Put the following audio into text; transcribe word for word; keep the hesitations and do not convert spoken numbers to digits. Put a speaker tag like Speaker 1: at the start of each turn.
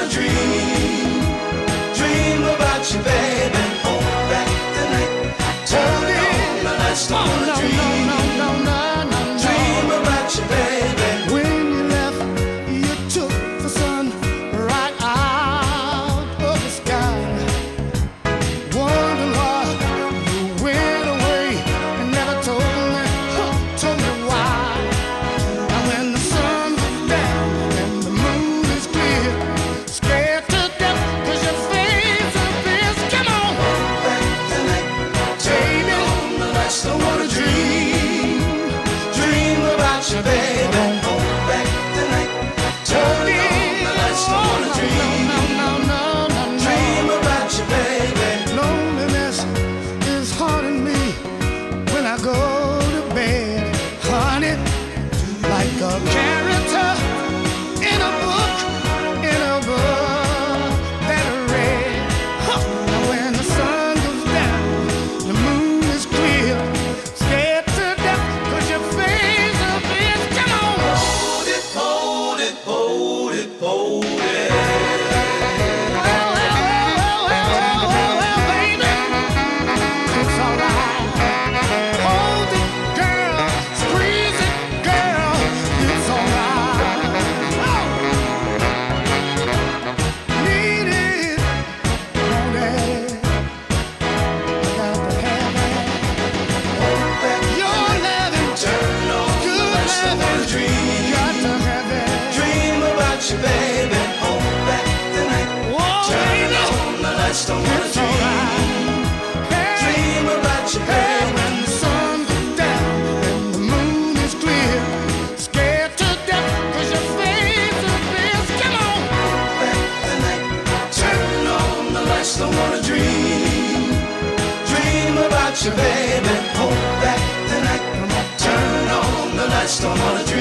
Speaker 1: wanna dream, dream about you, baby. Hold back the night, turn on the lights. Don't wanna dream, dream about you, baby.
Speaker 2: When you left, you took the sun right out of the sky. Wondering why you went away and never told me, huh, told me why. And when the sun goes down and the moon is clear, scared to death 'cause your face appears. Come on,
Speaker 1: Back the night, turn on the lights. Don't wanna dream, dream about you, baby. Hold back the night, turn on the lights. Don't wanna dream,
Speaker 2: no, no, no, no, no.
Speaker 1: dream about you, baby.
Speaker 2: Loneliness is haunting me when I go to bed, honey, like a character in a book, in a book that I read. Huh. Now when the sun goes down, the moon is clear, scared to death 'cause your face appears. Come on,
Speaker 1: Hold it, hold it, hold it, hold it.
Speaker 2: well, well, well, well, well, well, well, baby, it's alright. Hold it, girl, squeeze it, girl, it's alright. Oh. Need it, want it, got to have it.
Speaker 1: Back
Speaker 2: Your loving,
Speaker 1: turn on the
Speaker 2: good
Speaker 1: lights. Don't wanna
Speaker 2: loving,
Speaker 1: dream,
Speaker 2: got to have it.
Speaker 1: dream about you, baby. Hold back the night,
Speaker 2: Whoa,
Speaker 1: turn
Speaker 2: baby,
Speaker 1: on the lights. Don't wanna
Speaker 2: it's
Speaker 1: dream,
Speaker 2: alright. Hey,
Speaker 1: dream about you,
Speaker 2: hey,
Speaker 1: baby.
Speaker 2: when the sun goes down and the moon is clear, scared to death 'cause your face appears. Come on,
Speaker 1: Back the night, turn on the lights. Don't wanna dream, dream about you, baby. Hold back the night, turn on the lights. Don't wanna dream.